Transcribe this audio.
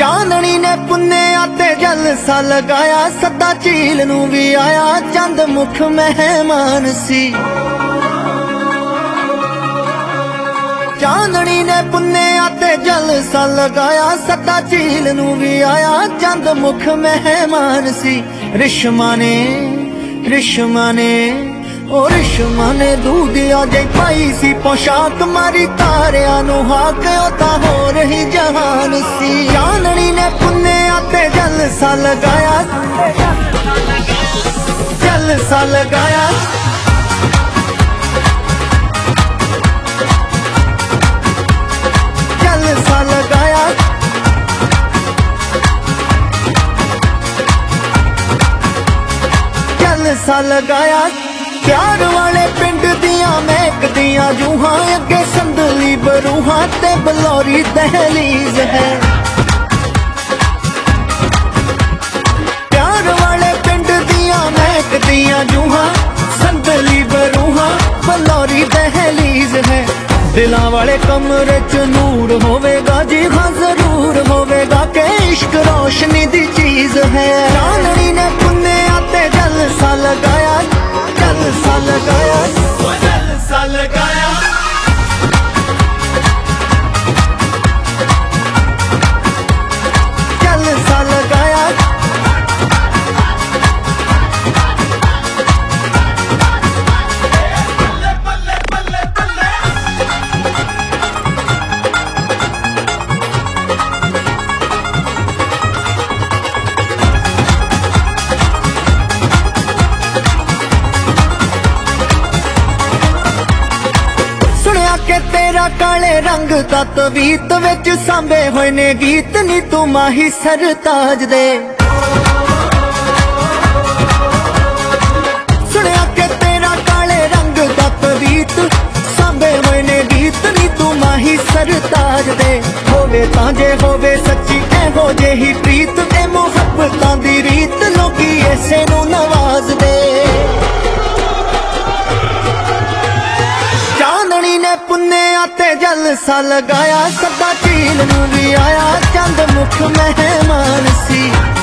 चांदनी ने पुन्नेया ते जलसा लगाया, सदा झील नू भी आया, चंद मुख मेहमान सी। चांदनी ने पुन्नेया ते जलसा लगाया, सदा झील नू भी आया, चंद मुख मेहमान सी। रिश्मा ने ओ रिश्मा ने दूधिया जे पाई सी पोशाक, मारी तारिया नू हाक ओ ता हो रही जहान सी। चांदनी ने पुन्नेया ते जलसा लगाया, जलसा लगाया, जलसा लगाया, जलसा लगाया। प्यार वाले पिंड दिया महकदियां जूहां, अगे संदली बरूहां ते बलौरी दहलीज है। प्यार वाले पिंड दिया महकदियां जूहां, संदली बरूहां बलौरी दहलीज है। दिलां वाले कमरे च नूर होवेगा जी, हाँ जरूर होवेगा के इश्क रोशनी दी चीज है। चांदनी ने पुन्नेया ते जलसा लगाया, जलसा लगाया, जलसा लगाया, जलसा लगाया। के तेरा काले रंग दा तवीत विच सांभे होए ने गीत, नी तू माही सरताज दे। सुनिया के तेरा काले रंग दा तवीत सांभे होए ने गीत, नी तू माही सरताज दे। होवे तां जे होवे सच्ची एहो जेही प्रीत, ए मुहब्बतां दी रीत लोकी ऐसे नू नवाज दे। चांदनी ने पुन्नेया ते जलसा लगाया, सदा झील नू भी आया, चंद मुख मेहमान सी।